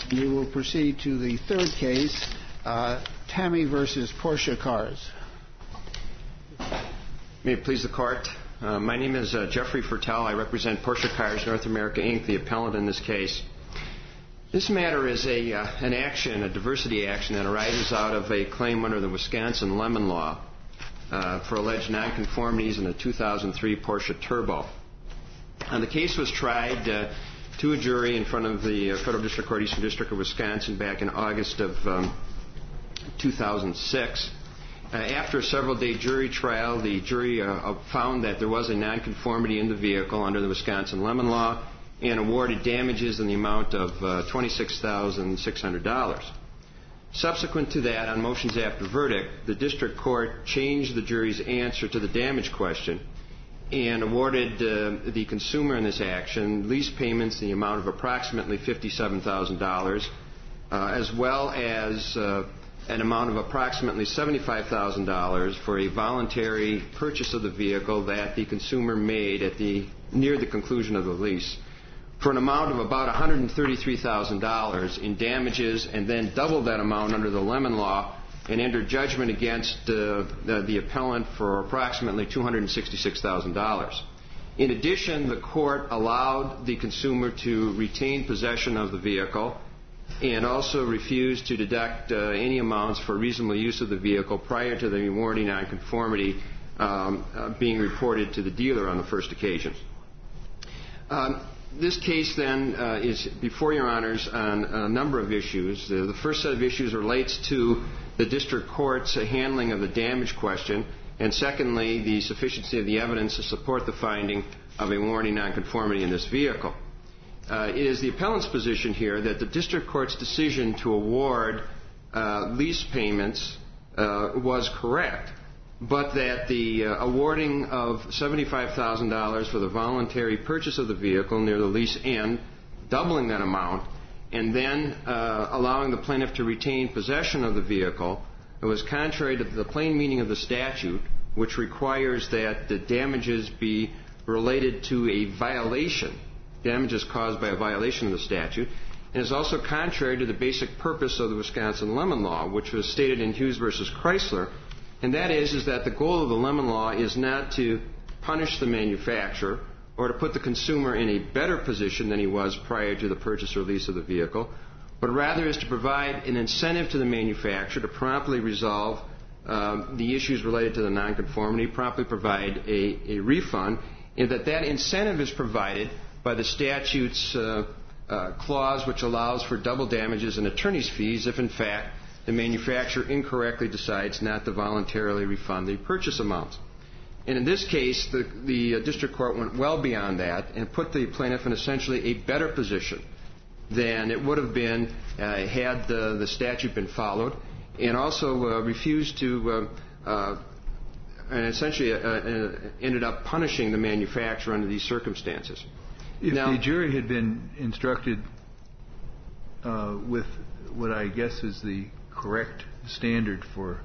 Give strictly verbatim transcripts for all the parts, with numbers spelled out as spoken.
We will proceed to the third case, uh, Tammy versus Porsche Cars. May it please the Court. Uh, my name is uh, Jeffrey Fertel. I represent Porsche Cars North America, Incorporated, the appellant in this case. This matter is a, uh, an action, a diversity action that arises out of a claim under the Wisconsin Lemon Law uh, for alleged nonconformities in a two thousand three Porsche Turbo. And the case was tried uh, to a jury in front of the uh, Federal District Court, Eastern District of Wisconsin, back in August of um, two thousand six. Uh, after a several-day jury trial, the jury uh, found that there was a nonconformity in the vehicle under the Wisconsin Lemon Law and awarded damages in the amount of uh, twenty-six thousand six hundred dollars. Subsequent to that, on motions after verdict, the district court changed the jury's answer to the damage question and awarded uh, the consumer in this action lease payments in the amount of approximately fifty-seven thousand dollars, uh, as well as uh, an amount of approximately seventy-five thousand dollars for a voluntary purchase of the vehicle that the consumer made at the near the conclusion of the lease, for an amount of about one hundred thirty-three thousand dollars in damages, and then doubled that amount under the Lemon Law and entered judgment against uh, the, the appellant for approximately two hundred sixty-six thousand dollars. In addition, the court allowed the consumer to retain possession of the vehicle and also refused to deduct uh, any amounts for reasonable use of the vehicle prior to the awarding nonconformity um, uh, being reported to the dealer on the first occasion. Um, This case, then, uh, is before Your Honors on a number of issues. The, the first set of issues relates to the district court's handling of the damage question, and secondly, the sufficiency of the evidence to support the finding of a warranty nonconformity in this vehicle. Uh, it is the appellant's position here that the district court's decision to award uh, lease payments uh, was correct, but that the uh, awarding of seventy-five thousand dollars for the voluntary purchase of the vehicle near the lease end, doubling that amount, and then uh, allowing the plaintiff to retain possession of the vehicle, it was contrary to the plain meaning of the statute, which requires that the damages be related to a violation, damages caused by a violation of the statute, and is also contrary to the basic purpose of the Wisconsin Lemon Law, which was stated in Hughes versus Chrysler. And that is, is that the goal of the Lemon Law is not to punish the manufacturer or to put the consumer in a better position than he was prior to the purchase or lease of the vehicle, but rather is to provide an incentive to the manufacturer to promptly resolve uh, the issues related to the nonconformity, promptly provide a, a refund, and that that incentive is provided by the statute's uh, uh, clause which allows for double damages and attorney's fees if, in fact, the manufacturer incorrectly decides not to voluntarily refund the purchase amount. And in this case, the, the district court went well beyond that and put the plaintiff in essentially a better position than it would have been uh, had the, the statute been followed, and also uh, refused to, uh, uh, and essentially uh, uh, ended up punishing the manufacturer under these circumstances. If now, the jury had been instructed uh, with what I guess is the correct standard for,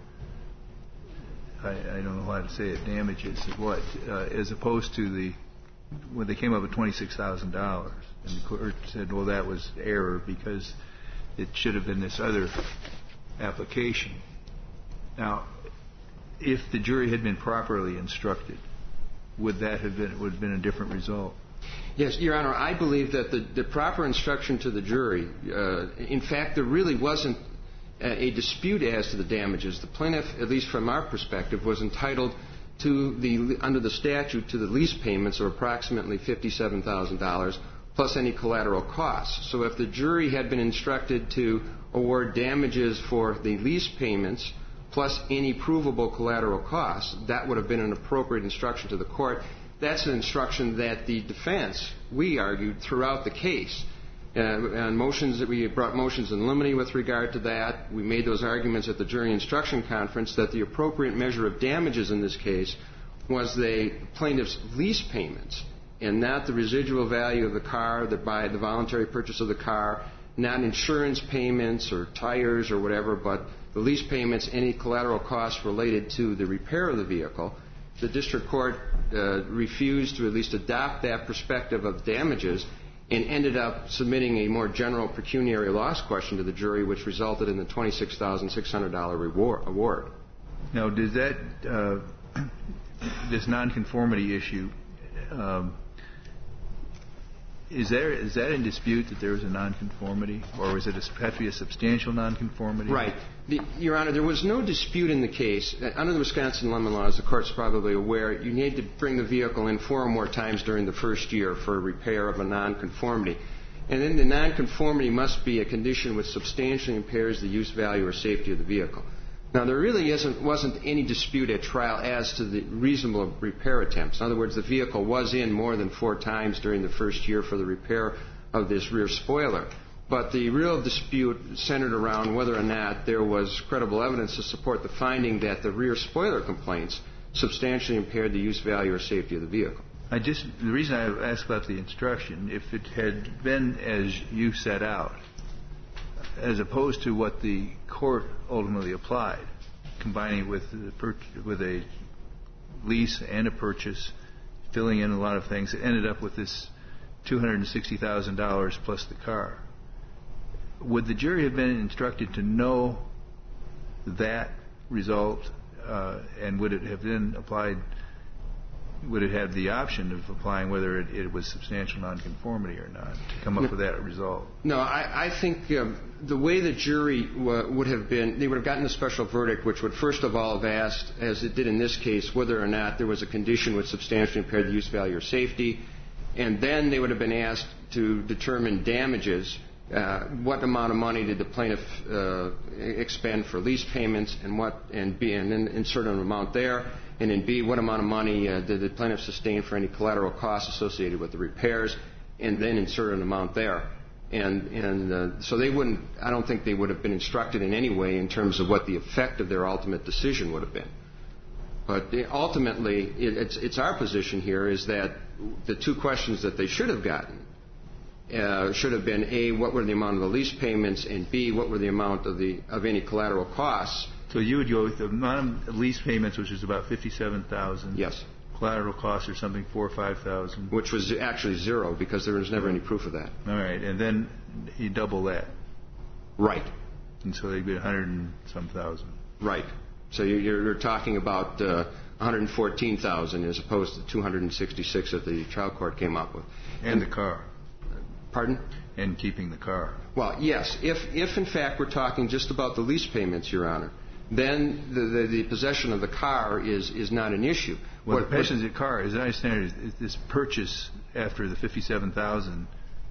I, I don't know how to say it, damages, what, uh, as opposed to the, when they came up with twenty-six thousand dollars, and the court said, well, that was error because it should have been this other application. Now, if the jury had been properly instructed, would that have been, would have been a different result? Yes, Your Honor, I believe that the, the proper instruction to the jury, uh, in fact, there really wasn't a, a dispute as to the damages. The plaintiff, at least from our perspective, was entitled to the, under the statute, to the lease payments of approximately fifty-seven thousand dollars plus any collateral costs. So if the jury had been instructed to award damages for the lease payments plus any provable collateral costs, that would have been an appropriate instruction to the court. That's an instruction that the defense, we argued throughout the case. Uh, on motions that we brought motions in limine with regard to that. We made those arguments at the jury instruction conference that the appropriate measure of damages in this case was the plaintiff's lease payments and not the residual value of the car, the, by the voluntary purchase of the car, not insurance payments or tires or whatever, but the lease payments, any collateral costs related to the repair of the vehicle. The district court uh, refused to at least adopt that perspective of damages and ended up submitting a more general pecuniary loss question to the jury, which resulted in the twenty-six thousand six hundred dollars reward, award. Now, does that, uh, this nonconformity issue, um, is there is that in dispute that there was a nonconformity, or was it a, have to be a substantial nonconformity? Right. The, Your Honor, there was no dispute in the case. Under the Wisconsin lemon law, as the Court's probably aware, you need to bring the vehicle in four or more times during the first year for repair of a nonconformity. And then the nonconformity must be a condition which substantially impairs the use, value, or safety of the vehicle. Now, there really isn't, wasn't any dispute at trial as to the reasonable repair attempts. In other words, the vehicle was in more than four times during the first year for the repair of this rear spoiler. But the real dispute centered around whether or not there was credible evidence to support the finding that the rear spoiler complaints substantially impaired the use, value, or safety of the vehicle. I just, the reason I asked about the instruction, if it had been as you set out, as opposed to what the court ultimately applied, combining it with the per- with a lease and a purchase, filling in a lot of things, it ended up with this two hundred sixty thousand dollars plus the car. Would the jury have been instructed to know that result, uh, and would it have then applied, would it have the option of applying whether it, it was substantial nonconformity or not to come up no, with that result? No, I, I think um, the way the jury w- would have been, they would have gotten a special verdict which would first of all have asked, as it did in this case, whether or not there was a condition which substantially impaired the use, value, or safety, and then they would have been asked to determine damages. Uh, what amount of money did the plaintiff uh, expend for lease payments, and what, and B, and then insert an amount there, and in B, what amount of money uh, did the plaintiff sustain for any collateral costs associated with the repairs, and then insert an amount there. And, and uh, so they wouldn't, I don't think they would have been instructed in any way in terms of what the effect of their ultimate decision would have been. But ultimately, it, it's, it's our position here is that the two questions that they should have gotten Uh, should have been A, what were the amount of the lease payments, and B, what were the amount of the of any collateral costs. So you would go with the amount of lease payments, which is about fifty-seven thousand. Yes. Collateral costs or something four or five thousand. Which was actually zero because there was never any proof of that. All right, and then you double that. Right. And so they'd be a hundred and some thousand. Right. So you're, you're talking about uh, one hundred fourteen thousand as opposed to two hundred sixty-six that the trial court came up with. And, and the car. Pardon? And keeping the car. Well, yes. If, if in fact we're talking just about the lease payments, Your Honor, then the, the, the possession of the car is, is not an issue. Well, what, the possession of the car, as I understand it, is this purchase after the fifty-seven thousand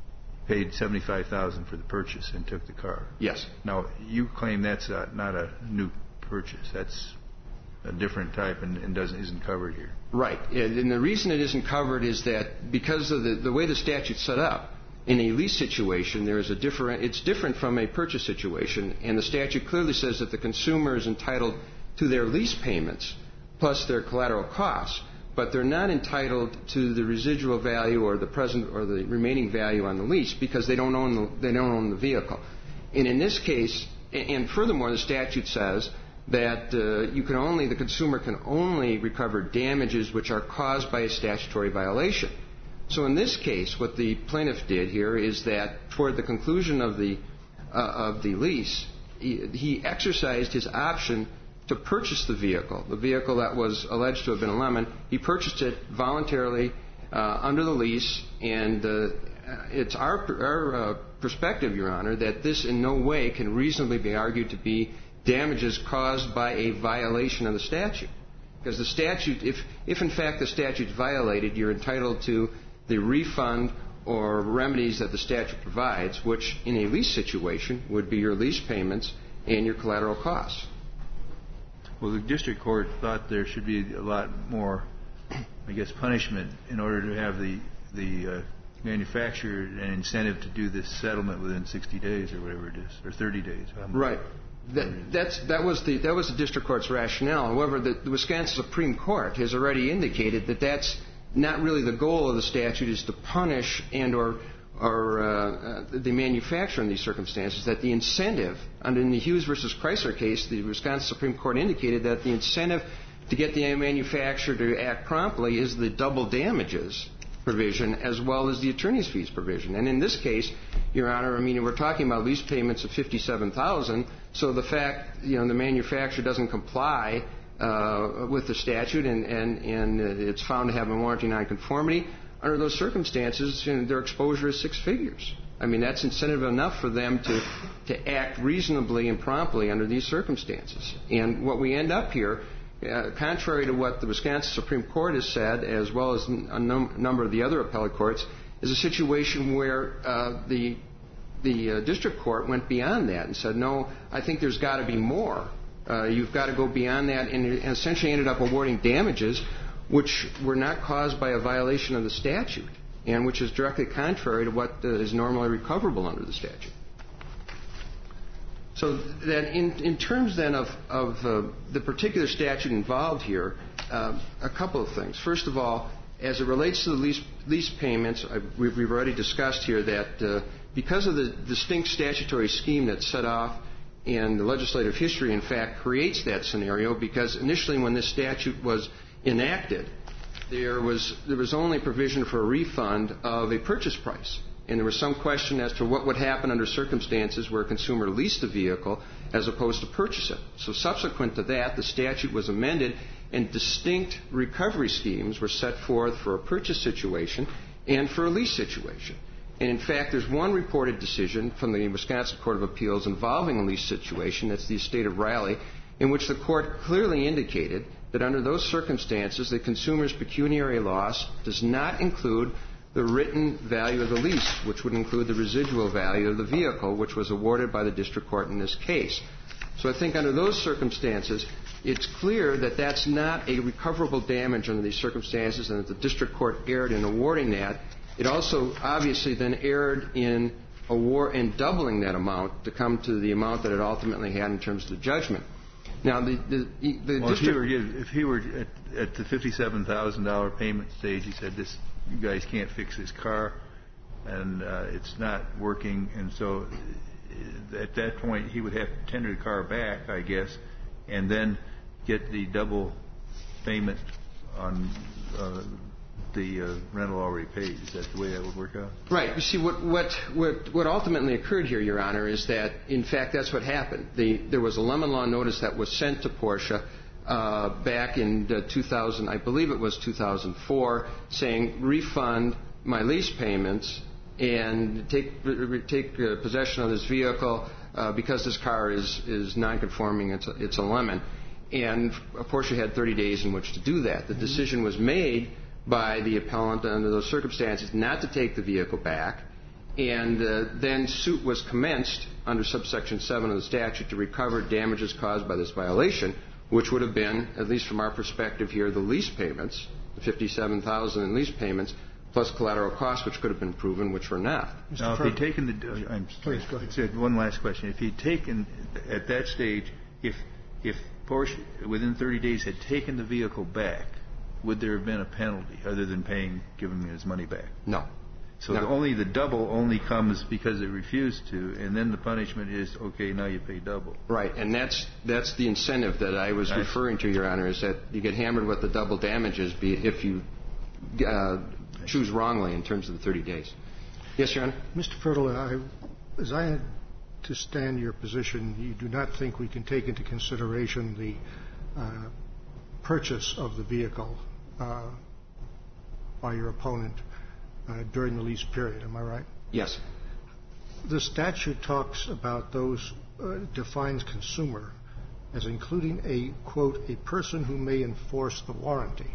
paid seventy-five thousand for the purchase and took the car. Yes. Now, you claim that's a, not a new purchase. That's a different type and, and doesn't isn't covered here. Right. And the reason it isn't covered is that because of the, the way the statute's set up, in a lease situation, there is a different, it's different from a purchase situation, and the statute clearly says that the consumer is entitled to their lease payments plus their collateral costs, but they're not entitled to the residual value or the present or the remaining value on the lease because they don't own the, they don't own the vehicle. And in this case, and furthermore, the statute says that uh, you can only, the consumer can only recover damages which are caused by a statutory violation. So in this case, what the plaintiff did here is that toward the conclusion of the uh, of the lease, he, he exercised his option to purchase the vehicle, the vehicle that was alleged to have been a lemon. He purchased it voluntarily uh, under the lease, and uh, it's our, our uh, perspective, Your Honor, that this in no way can reasonably be argued to be damages caused by a violation of the statute. Because the statute, if, if in fact the statute's violated, you're entitled to the refund or remedies that the statute provides, which in a lease situation would be your lease payments and your collateral costs. Well, the district court thought there should be a lot more, I guess, punishment in order to have the the uh, manufacturer an incentive to do this settlement within sixty days or whatever it is, or thirty days. Right. That, that's, that was the that was the district court's rationale. However, the, the Wisconsin Supreme Court has already indicated that that's not really the goal of the statute, is to punish and or or uh, uh, the manufacturer in these circumstances. That the incentive, under in the Hughes versus Chrysler case, the Wisconsin Supreme Court indicated that the incentive to get the manufacturer to act promptly is the double damages provision as well as the attorney's fees provision. And in this case, Your Honor, I mean, we're talking about lease payments of fifty-seven thousand dollars, so the fact, you know, the manufacturer doesn't comply uh, with the statute and, and, and it's found to have a warranty nonconformity, under those circumstances, you know, their exposure is six figures. I mean, that's incentive enough for them to, to act reasonably and promptly under these circumstances. And what we end up here, uh, contrary to what the Wisconsin Supreme Court has said, as well as a num- number of the other appellate courts, is a situation where uh, the the uh, district court went beyond that and said, no, I think there's got to be more. Uh, you've got to go beyond that, and it essentially ended up awarding damages which were not caused by a violation of the statute, and which is directly contrary to what uh, is normally recoverable under the statute. So that in, in terms then of, of uh, the particular statute involved here, uh, a couple of things. First of all, as it relates to the lease, lease payments, I, we've, we've already discussed here that uh, because of the distinct statutory scheme that's set off, and the legislative history, in fact, creates that scenario, because initially when this statute was enacted, there was there was only provision for a refund of a purchase price, and there was some question as to what would happen under circumstances where a consumer leased a vehicle as opposed to purchase it. So subsequent to that, the statute was amended, and distinct recovery schemes were set forth for a purchase situation and for a lease situation. And in fact, there's one reported decision from the Wisconsin Court of Appeals involving a lease situation, that's the estate of Riley, in which the court clearly indicated that under those circumstances, the consumer's pecuniary loss does not include the written value of the lease, which would include the residual value of the vehicle, which was awarded by the district court in this case. So I think under those circumstances, it's clear that that's not a recoverable damage under these circumstances, and that the district court erred in awarding that. It also obviously then erred in award in doubling that amount to come to the amount that it ultimately had in terms of the judgment. Now, the, the, the well, district... If he were, if he were at, at the fifty-seven thousand dollars payment stage, he said, "This, you guys can't fix this car, and uh, it's not working," and so at that point he would have to tender the car back, I guess, and then get the double payment on uh, the uh, rental already paid. Is that the way that would work out? Right. You see, what, what, what, what ultimately occurred here, Your Honor, is that, in fact, that's what happened. The, there was a lemon law notice that was sent to Porsche uh, back in uh, two thousand, I believe it was two thousand four, saying refund my lease payments and take, re- take uh, possession of this vehicle uh, because this car is, is non-conforming. It's a, it's a lemon. And Porsche had thirty days in which to do that. The decision was made by the appellant under those circumstances not to take the vehicle back, and uh, then suit was commenced under subsection seven of the statute to recover damages caused by this violation, which would have been, at least from our perspective here, the lease payments, the fifty-seven thousand dollars in lease payments, plus collateral costs, which could have been proven, which were not. Now, if he'd taken the, uh, I'm Please, go ahead. Said one last question. If he'd taken at that stage, if if Porsche within thirty days had taken the vehicle back, would there have been a penalty other than paying, giving him his money back? No. So no. the only the double only comes because it refused to, and then the punishment is, okay, now you pay double. Right, and that's that's the incentive that I was I referring to, Your Honor, is that you get hammered with the double damages be if you uh, choose wrongly in terms of the thirty days. Yes, Your Honor? Mister Fertile, I, as I understand your position, you do not think we can take into consideration the uh, purchase of the vehicle uh, by your opponent uh, during the lease period. Am I right? Yes. The statute talks about those, uh, defines consumer as including a, quote, a person who may enforce the warranty.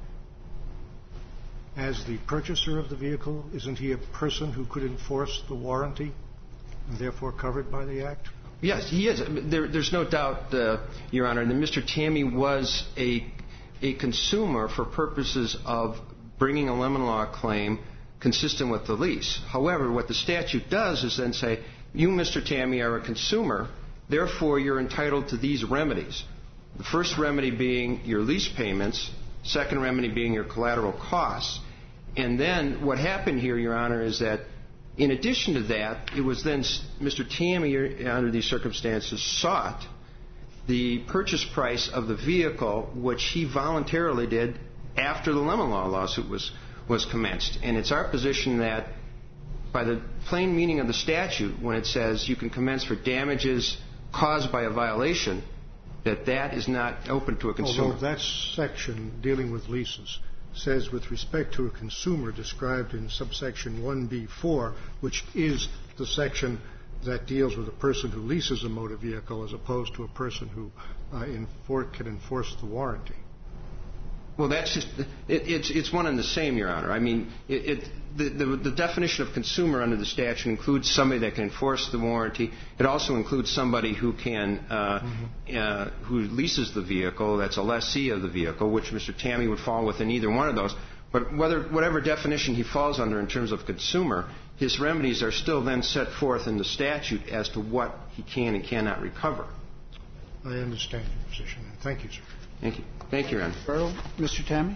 As the purchaser of the vehicle, isn't he a person who could enforce the warranty and therefore covered by the Act? Yes, he is. There, there's no doubt, uh, Your Honor, that Mister Tammy was a a consumer for purposes of bringing a lemon law claim consistent with the lease. However, what the statute does is then say, you, Mister Tammy, are a consumer, therefore you're entitled to these remedies. The first remedy being your lease payments, second remedy being your collateral costs. And then what happened here, Your Honor, is that in addition to that, it was then Mister Tammy, under these circumstances, sought the purchase price of the vehicle, which he voluntarily did after the lemon law lawsuit was was commenced. And it's our position that by the plain meaning of the statute, when it says you can commence for damages caused by a violation, that that is not open to a consumer. Although that section dealing with leases says with respect to a consumer described in subsection one B four, which is the section that deals with a person who leases a motor vehicle as opposed to a person who uh, enfor- can enforce the warranty. Well, that's just, it, it's, it's one and the same, Your Honor. I mean, it, it, the, the, the definition of consumer under the statute includes somebody that can enforce the warranty. It also includes somebody who can, uh, mm-hmm. uh, who leases the vehicle, that's a lessee of the vehicle, which Mister Tammy would fall within either one of those. But whether, whatever definition he falls under in terms of consumer, his remedies are still then set forth in the statute as to what he can and cannot recover. I understand your position. Thank you, sir. Thank you. Thank you, Your Honor. Earl, Mister Tammy?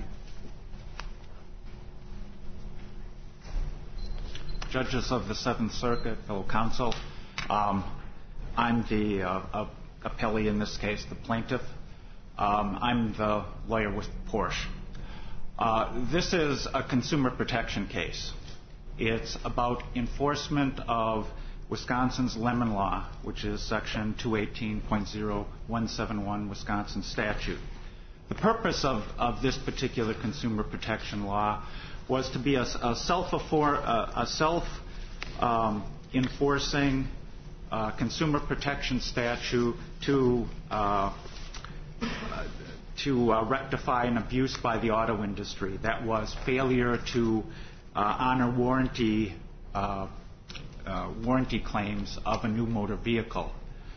Judges of the Seventh Circuit, fellow counsel, um, I'm the uh, uh, appellee in this case, the plaintiff. Um, I'm the lawyer with Porsche. Uh, this is a consumer protection case. It's about enforcement of Wisconsin's lemon law, which is section two eighteen point oh one seven one Wisconsin statute. The purpose of, of this particular consumer protection law was to be a, a self-enforcing a self, um, enforcing, uh, consumer protection statute to uh, to uh, rectify an abuse by the auto industry. That was failure to uh, honor warranty uh, uh, warranty claims of a new motor vehicle.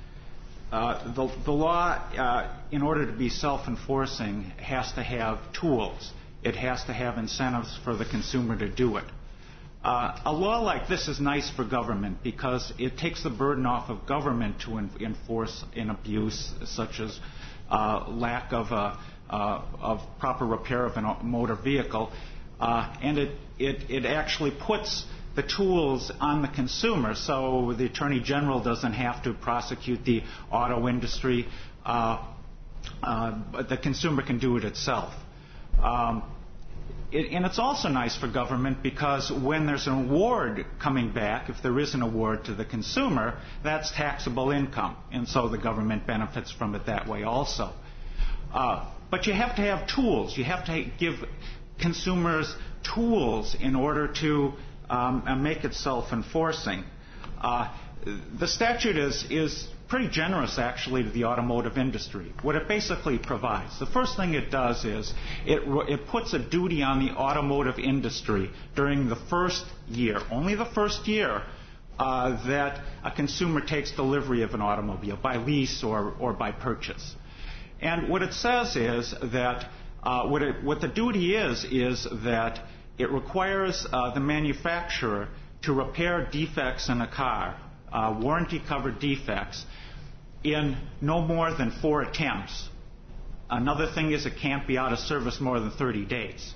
Uh, the, the law, uh, in order to be self-enforcing, has to have tools. It has to have incentives for the consumer to do it. Uh, a law like this is nice for government because it takes the burden off of government to en- enforce an abuse such as uh, lack of, a, uh, of proper repair of a motor vehicle, uh, and it, it, it actually puts the tools on the consumer, so the Attorney General doesn't have to prosecute the auto industry. Uh, uh, but the consumer can do it itself. Um, it, and it's also nice for government because when there's an award coming back, if there is an award to the consumer, that's taxable income, and so the government benefits from it that way also. Uh, but you have to have tools. You have to give consumers tools in order to Um, and make it self-enforcing. Uh, the statute is, is pretty generous, actually, to the automotive industry. What it basically provides, the first thing it does is it, it puts a duty on the automotive industry during the first year, only the first year, uh, that a consumer takes delivery of an automobile by lease or, or by purchase. And what it says is that uh, what, it, what the duty is, is that it requires uh, the manufacturer to repair defects in a car, uh, warranty-covered defects, in no more than four attempts. Another thing is it can't be out of service more than thirty days.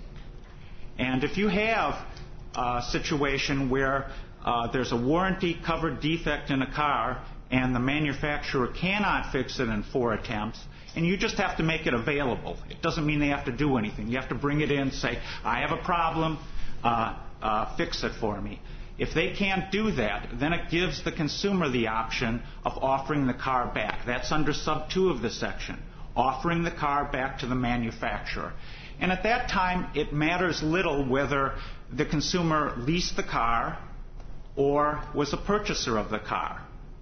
And if you have a situation where uh, there's a warranty-covered defect in a car and the manufacturer cannot fix it in four attempts, and you just have to make it available. It doesn't mean they have to do anything. You have to bring it in and say, I have a problem, uh, uh, fix it for me. If they can't do that, then it gives the consumer the option of offering the car back. That's under sub two of the section, offering the car back to the manufacturer. And at that time, it matters little whether the consumer leased the car or was a purchaser of the car.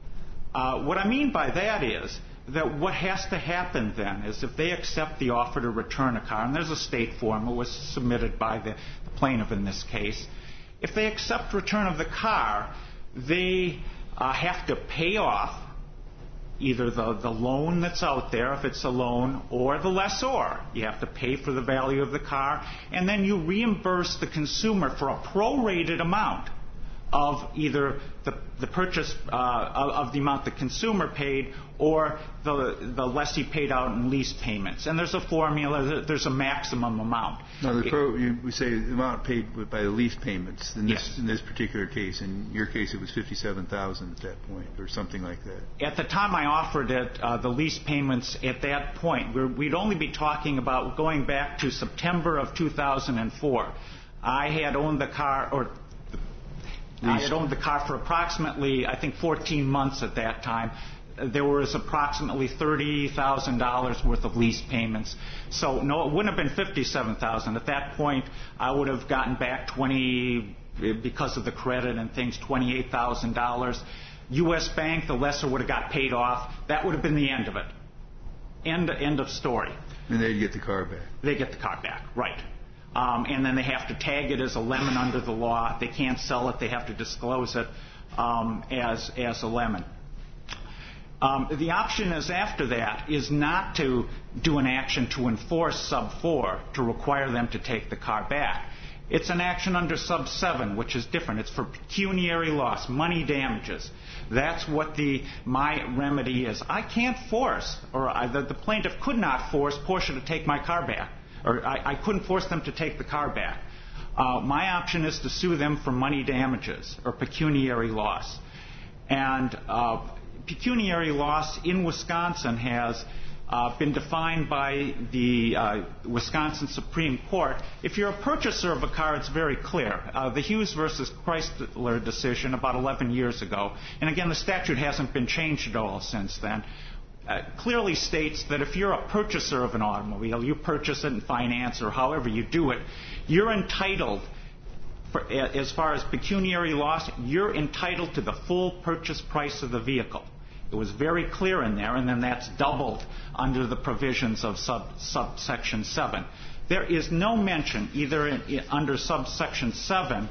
Uh, what I mean by that is that what has to happen then is if they accept the offer to return a car, and there's a state form, it was submitted by the, the plaintiff in this case, if they accept return of the car, they uh, have to pay off either the, the loan that's out there, if it's a loan, or the lessor. You have to pay for the value of the car, and then you reimburse the consumer for a prorated amount of either the, the purchase uh, of, of the amount the consumer paid or the, the lessee paid out in lease payments. And there's a formula, there's a maximum amount. Now, the pro, you, we say the amount paid by the lease payments in this, yes. in this particular case. In your case, it was fifty-seven thousand dollars at that point or something like that. At the time I offered it, uh, the lease payments at that point, we're, we'd only be talking about going back to September of two thousand four. I had owned the car, or I had owned the car for approximately, I think, fourteen months at that time. There was approximately thirty thousand dollars worth of lease payments. So, no, it wouldn't have been fifty-seven thousand dollars. At that point, I would have gotten back twenty, because of the credit and things, twenty-eight thousand dollars. U S Bank, the lessor, would have got paid off. That would have been the end of it. End, end of story. And they'd get the car back. They get the car back, right. Um, and then they have to tag it as a lemon under the law. They can't sell it. They have to disclose it um, as, as a lemon. Um, the option is after that is not to do an action to enforce sub four to require them to take the car back. It's an action under sub seven, which is different. It's for pecuniary loss, money damages. That's what the my remedy is. I can't force, or I, the, the plaintiff could not force Porsche to take my car back, or I, I couldn't force them to take the car back. Uh, my option is to sue them for money damages or pecuniary loss. And uh, pecuniary loss in Wisconsin has uh, been defined by the uh, Wisconsin Supreme Court. If you're a purchaser of a car, it's very clear. Uh, the Hughes versus Chrysler decision about eleven years ago, and again, the statute hasn't been changed at all since then, uh, clearly states that if you're a purchaser of an automobile, you purchase it in finance or however you do it, you're entitled, for, as far as pecuniary loss, you're entitled to the full purchase price of the vehicle. It was very clear in there, and then that's doubled under the provisions of sub, subsection seven. There is no mention, either in, in, under subsection seven,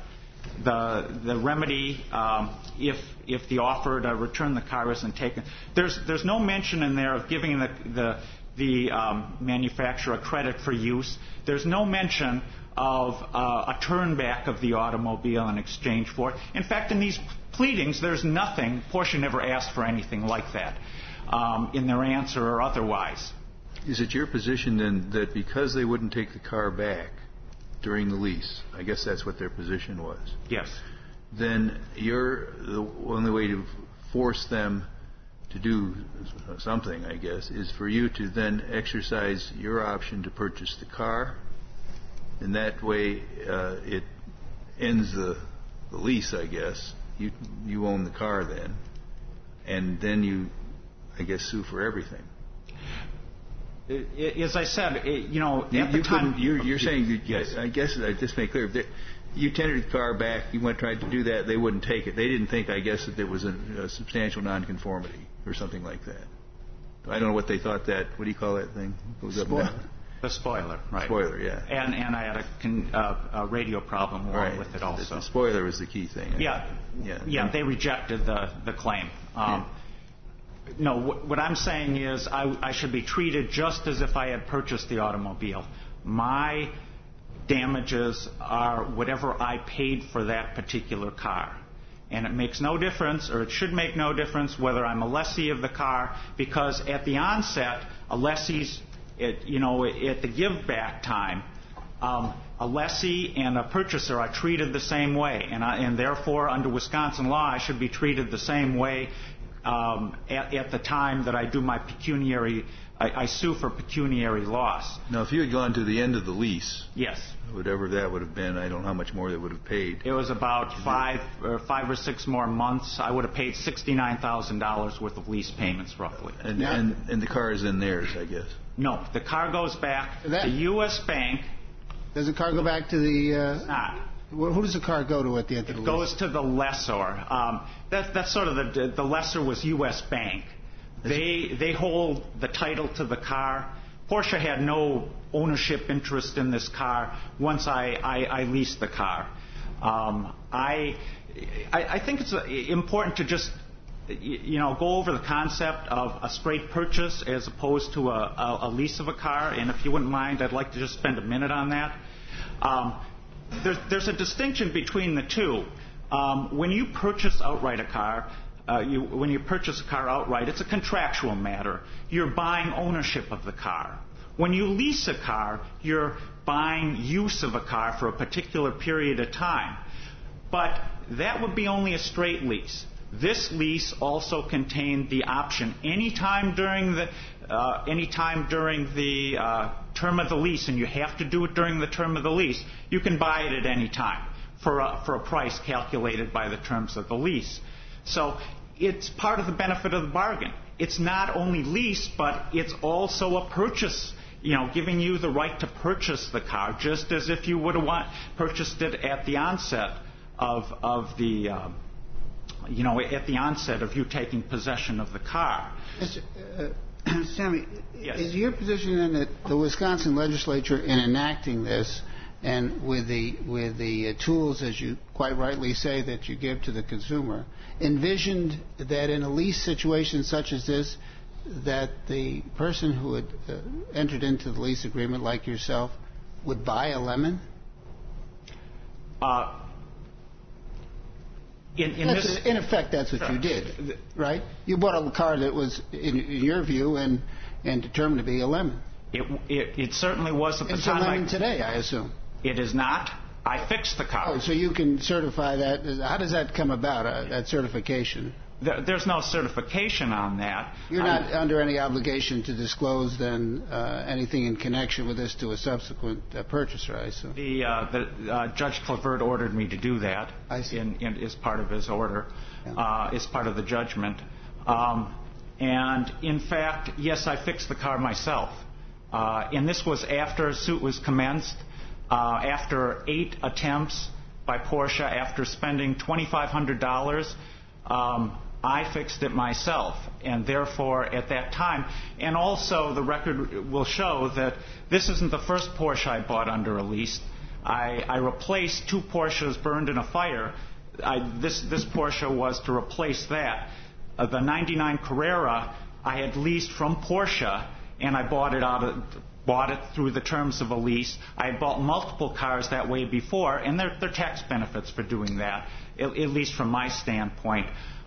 the the remedy um, if if the offer to return the car isn't taken. There's there's no mention in there of giving the the the um, manufacturer credit for use. There's no mention of uh, a turnback of the automobile in exchange for it. In fact, in these pleadings, there's nothing. Porsche never asked for anything like that um, in their answer or otherwise. Is it your position then that because they wouldn't take the car back during the lease, I guess that's what their position was? Yes. Then you're the only way to force them to do something, I guess, is for you to then exercise your option to purchase the car. And that way, uh, it ends the, the lease, I guess. You you own the car then, and then you, I guess, sue for everything. As I said, you know, at you, the you time, you're, you're saying that, yes. I guess I just make clear that you tendered the car back. You went tried to do that. They wouldn't take it. They didn't think, I guess, that there was a, a substantial nonconformity or something like that. I don't know what they thought that. What do you call that thing? Goes up and down. The spoiler, right? Spoiler, yeah. And and I had a, con, uh, a radio problem along right. with it also. The, the spoiler was the key thing. Yeah, yeah. Yeah. They rejected the the claim. Um, yeah. No, what, what I'm saying is I, I should be treated just as if I had purchased the automobile. My damages are whatever I paid for that particular car. And it makes no difference, or it should make no difference, whether I'm a lessee of the car, because at the onset, a lessee's It, you know, at the give-back time, um, a lessee and a purchaser are treated the same way, and, I, and therefore, under Wisconsin law, I should be treated the same way um, at, at the time that I do my pecuniary, I, I sue for pecuniary loss. Now, if you had gone to the end of the lease, yes, whatever that would have been, I don't know how much more they would have paid. It was about five or five or six more months. I would have paid sixty-nine thousand dollars worth of lease payments, roughly. And, yeah. and and the car is in theirs, I guess. No, the car goes back. That, the U S Bank. Does the car go back to the? Uh, not. Who does the car go to at the end of the lease? It goes to the lessor. Um, that, that's sort of the the lessor was U S Bank. They they hold the title to the car. Porsche had no ownership interest in this car once I, I, I leased the car. Um, I, I I think it's important to just you know go over the concept of a straight purchase as opposed to a, a, a lease of a car. And if you wouldn't mind, I'd like to just spend a minute on that. Um, there's, there's a distinction between the two. Um, when you purchase outright a car, uh, you, when you purchase a car outright, it's a contractual matter. You're buying ownership of the car. When you lease a car, you're buying use of a car for a particular period of time. But that would be only a straight lease. This lease also contained the option anytime during the uh, anytime during the uh, term of the lease, and you have to do it during the term of the lease, you can buy it at any time for a, for a price calculated by the terms of the lease. So it's part of the benefit of the bargain. It's not only lease, but it's also a purchase, you know, giving you the right to purchase the car, just as if you would have want, purchased it at the onset of, of the, uh, you know, at the onset of you taking possession of the car. Mister Uh, Sammy, yes. Is your position then that the Wisconsin legislature, in enacting this, and with the with the uh, tools, as you quite rightly say, that you give to the consumer, envisioned that in a lease situation such as this, that the person who had uh, entered into the lease agreement, like yourself, would buy a lemon? Uh, in, in, That's this, in effect, that's what sure. you did, right? You bought a car that was, in, in your view, and and determined to be a lemon. It, it, it certainly was at the It's time. a lemon I, today, I assume. It is not. I fixed the car. Oh, so you can certify that. How does that come about, uh, that certification? There, there's no certification on that. You're I, not under any obligation to disclose, then, uh, anything in connection with this to a subsequent uh, purchaser, I assume. The, uh, the uh, Judge Clavert ordered me to do that. I see. In, in, as part of his order, Yeah. uh, as part of the judgment. Um, and in fact, yes, I fixed the car myself. Uh, and this was after a suit was commenced, uh, after eight attempts by Porsche, after spending twenty-five hundred dollars. Um, I fixed it myself, and therefore at that time, and also the record will show that this isn't the first Porsche I bought under a lease. I, I replaced two Porsches burned in a fire. I, this, this Porsche was to replace that. Uh, the ninety-nine Carrera I had leased from Porsche, and I bought it out of, bought it through the terms of a lease. I had bought multiple cars that way before, and there, there are tax benefits for doing that, at, at least from my standpoint.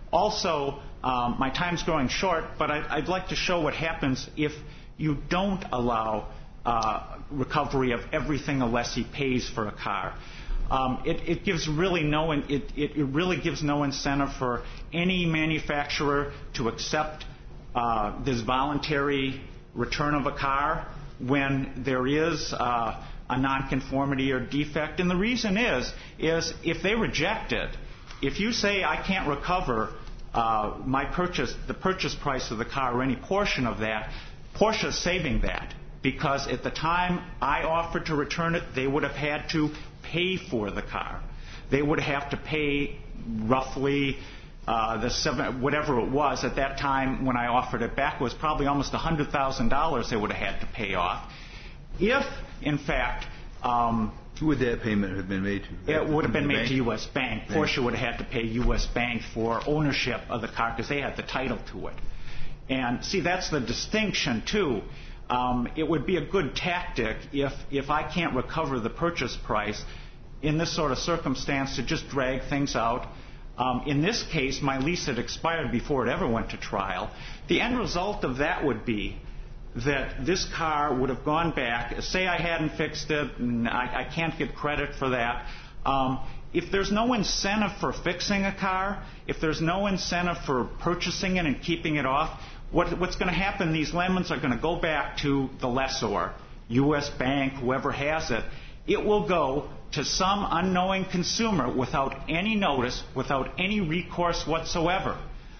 Also, um, my time's growing short, but I, I'd like to show what happens if you don't allow uh, recovery of everything a lessee pays for a car. Um, it, it gives really no it, it, it really gives no incentive for any manufacturer to accept uh, this voluntary return of a car when there is uh, a nonconformity or defect. And the reason is is if they reject it, if you say I can't recover uh, my purchase, the purchase price of the car or any portion of that, Porsche's saving that. Because at the time I offered to return it, they would have had to pay for the car. They would have to pay roughly uh, the seven, whatever it was at that time when I offered it back was probably almost one hundred thousand dollars they would have had to pay off. If, in fact, um, who would that payment have been made to? It would have been made bank? to U S. Bank. Bank. Porsche would have had to pay U S. Bank for ownership of the car because they had the title to it. And see, that's the distinction, too. Um, it would be a good tactic if, if I can't recover the purchase price in this sort of circumstance to just drag things out. Um, in this case, my lease had expired before it ever went to trial. The end result of that would be that this car would have gone back. Say I hadn't fixed it, and I, I can't get credit for that. Um, if there's no incentive for fixing a car, if there's no incentive for purchasing it and keeping it off, what, what's going to happen, these lemons are going to go back to the lessor, U S. Bank, whoever has it. It will go to some unknowing consumer without any notice, without any recourse whatsoever.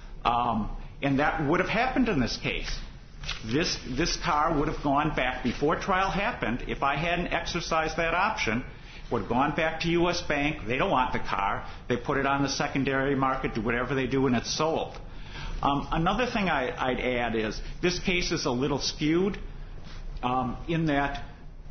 Um, and that would have happened in this case. This, this car would have gone back before trial happened. If I hadn't exercised that option, would have gone back to U S. Bank. They don't want the car. They put it on the secondary market, do whatever they do, and it's sold. Um, another thing I, I'd add is this case is a little skewed um, in that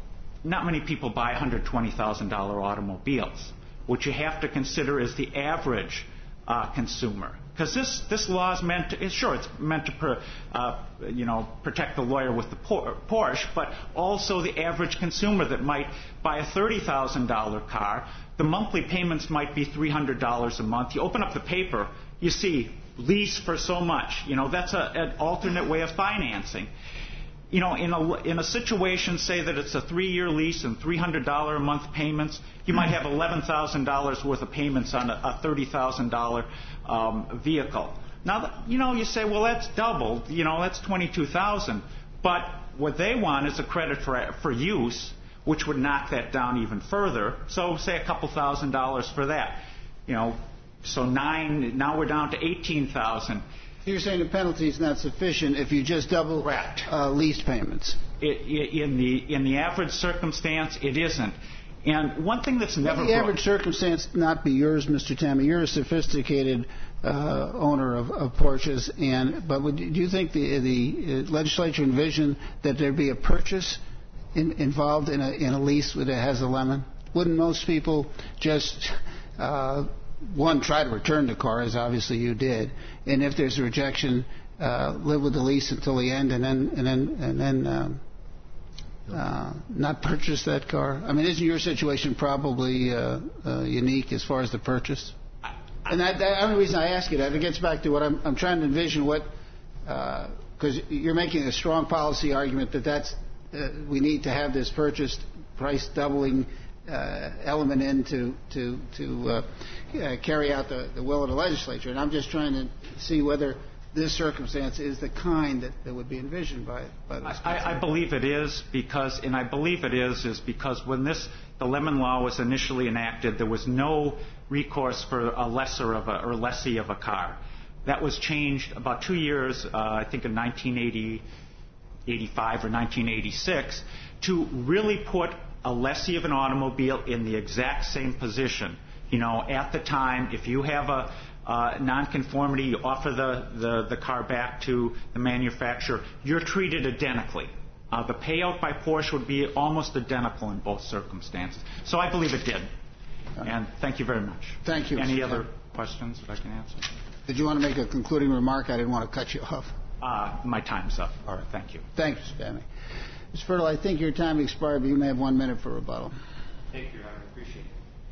not many people buy one hundred twenty thousand dollars automobiles. What you have to consider is the average uh, consumer. Because this, this law is meant to, sure, it's meant to per, uh, you know, protect the lawyer with the Porsche, but also the average consumer that might buy a thirty thousand dollars car. The monthly payments might be three hundred dollars a month. You open up the paper, you see lease for so much. You know, that's a, an alternate way of financing. You know, in a, in a situation, say that it's a three-year lease and three hundred dollars a month payments, you might have eleven thousand dollars worth of payments on a, a thirty thousand dollars um, vehicle. Now, you know, you say, well, that's doubled. You know, that's twenty-two thousand dollars. But what they want is a credit for, for use, which would knock that down even further. So say a couple thousand dollars for that. You know, so nine, now we're down to eighteen thousand. You're saying the penalty is not sufficient if you just double uh, lease payments. It, it, in the in the average circumstance, it isn't. And one thing that's never... Would the average circumstance not be yours, Mister Tammy? You're a sophisticated uh, owner of, of Porsches, and but would, do you think the, the legislature envisioned that there be a purchase in, involved in a, in a lease that has a lemon? Wouldn't most people just, uh, one, try to return the car, as obviously you did, and if there's a rejection, uh, live with the lease until the end, and then and then and then... Um, Uh, not purchase that car? I mean, isn't your situation probably uh, uh, unique as far as the purchase? And that, that, the only reason I ask you that, it gets back to what I'm, I'm trying to envision what, because uh, you're making a strong policy argument that that's, uh, we need to have this purchase price doubling uh, element in to, to, to uh, uh, carry out the, the will of the legislature. And I'm just trying to see whether this circumstance is the kind that, that would be envisioned by, by the I, I believe it is because, and I believe it is, is because when this, the Lemon Law was initially enacted, there was no recourse for a lesser of a, or lessee of a car. That was changed about two years, uh, I think in nineteen eighty, eighty-five or nineteen eighty-six, to really put a lessee of an automobile in the exact same position. You know, at the time, if you have a Uh, nonconformity, you offer the, the, the car back to the manufacturer, you're treated identically. Uh, the payout by Porsche would be almost identical in both circumstances. So I believe it did. And thank you very much. Thank you. Any other questions that I can answer? Did you want to make a concluding remark? I didn't want to cut you off. Uh, my time's up. All right. Thank you. Thanks, Mister Tammy. Mister Fertile, I think your time expired, but you may have one minute for rebuttal. Thank you, Your Honor. I appreciate it.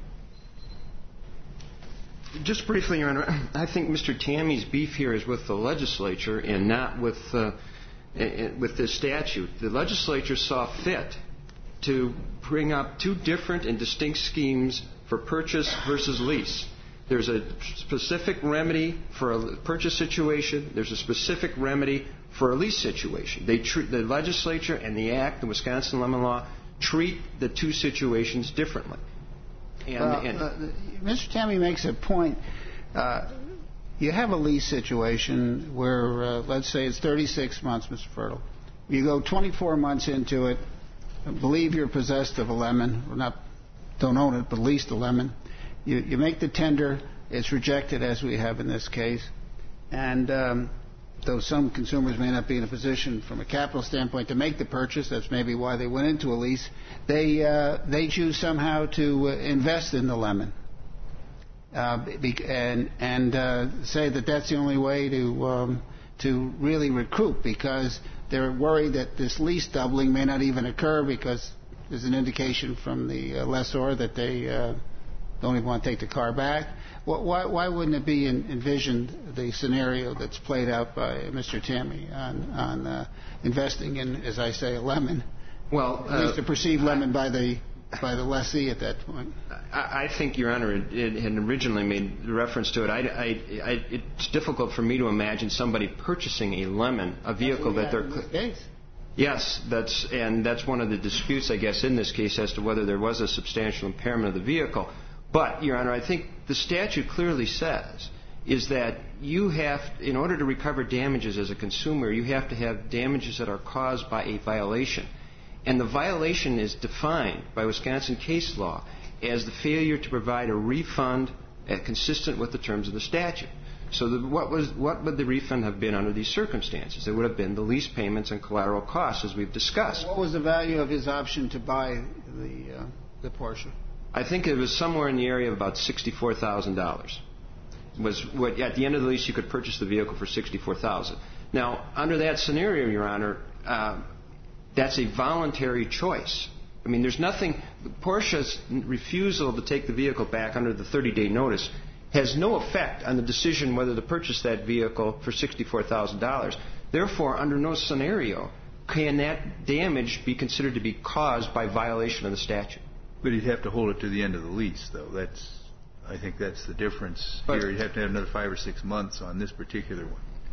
Just briefly, Your Honor, I think Mister Tammy's beef here is with the legislature and not with uh, with this statute. The legislature saw fit to bring up two different and distinct schemes for purchase versus lease. There's a specific remedy for a purchase situation. There's a specific remedy for a lease situation. They treat, the legislature and the Act, the Wisconsin Lemon Law, treat the two situations differently. And, well, and uh, Mister Tammy makes a point. Uh, you have a lease situation where, uh, let's say it's thirty-six months, Mister Fertile. You go twenty-four months into it, believe you're possessed of a lemon, or not, don't own it, but leased a lemon. You, you make the tender, it's rejected, as we have in this case. And um, though some consumers may not be in a position from a capital standpoint to make the purchase, that's maybe why they went into a lease, they uh, they choose somehow to uh, invest in the lemon uh, be, and and uh, say that that's the only way to um, to really recoup, because they're worried that this lease doubling may not even occur because there's an indication from the uh, lessor that they uh, don't even want to take the car back. Why, why wouldn't it be envisioned the scenario that's played out by Mister Tammy on, on uh, investing in, as I say, a lemon? Well, at least uh, a perceived lemon by the by the lessee at that point. I, I think, Your Honor, it, it had originally made reference to it. I, I, I, it's difficult for me to imagine somebody purchasing a lemon, a vehicle that they're. In this case. Yes, that's and that's one of the disputes, I guess, in this case as to whether there was a substantial impairment of the vehicle. But, Your Honor, I think the statute clearly says is that you have, in order to recover damages as a consumer, you have to have damages that are caused by a violation. And the violation is defined by Wisconsin case law as the failure to provide a refund uh, consistent with the terms of the statute. So the, what, was, what would the refund have been under these circumstances? It would have been the lease payments and collateral costs, as we've discussed. What was the value of his option to buy the, uh, the Porsche? I think it was somewhere in the area of about sixty-four thousand dollars. Was what at the end of the lease you could purchase the vehicle for sixty-four thousand dollars. Now, under that scenario, Your Honor, uh, that's a voluntary choice. I mean, there's nothing. Porsche's refusal to take the vehicle back under the thirty-day notice has no effect on the decision whether to purchase that vehicle for sixty-four thousand dollars. Therefore, under no scenario can that damage be considered to be caused by violation of the statute. But he'd have to hold it to the end of the lease, though. That's, I think that's the difference but, here. You'd have to have another five or six months on this particular one.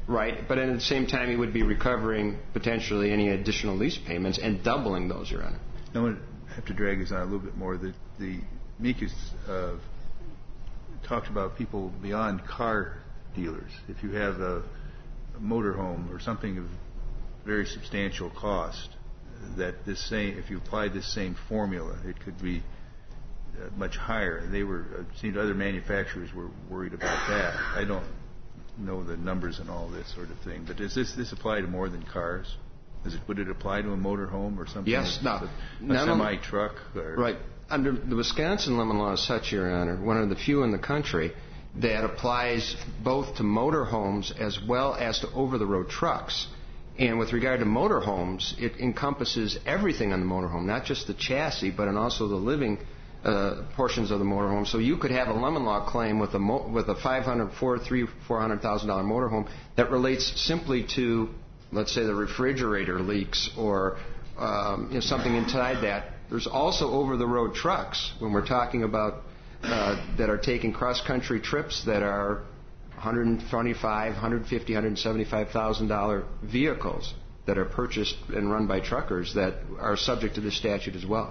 Right, but at the same time, he would be recovering potentially any additional lease payments and doubling those, Your Honor. Now, I have to drag this on a little bit more. The, the amicus uh, talked about people beyond car dealers. If you have a, a motorhome or something of very substantial cost, that this same, if you applied this same formula, it could be uh, much higher. They were, it seemed other manufacturers were worried about that. I don't know the numbers and all this sort of thing, but does this this apply to more than cars? Does it, would it apply to a motorhome or something? Yes, like no. a, a semi-truck? Or? Right. Under the Wisconsin lemon law is such, Your Honor, one of the few in the country that applies both to motorhomes as well as to over-the-road trucks. And with regard to motorhomes, it encompasses everything on the motorhome, not just the chassis, but and also the living uh, portions of the motorhome. So you could have a lemon law claim with a mo- with a five hundred, four, three, four hundred thousand dollar motorhome that relates simply to, let's say, the refrigerator leaks or um, you know, something inside that. There's also over-the-road trucks when we're talking about uh, that are taking cross-country trips that are one hundred twenty-five, one hundred fifty, one hundred seventy-five thousand dollar vehicles that are purchased and run by truckers that are subject to this statute as well.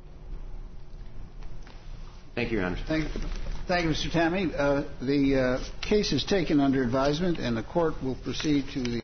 Thank you, Your Honor. Thank, thank you, Mister Tammy. Uh, the uh, case is taken under advisement, and the court will proceed to the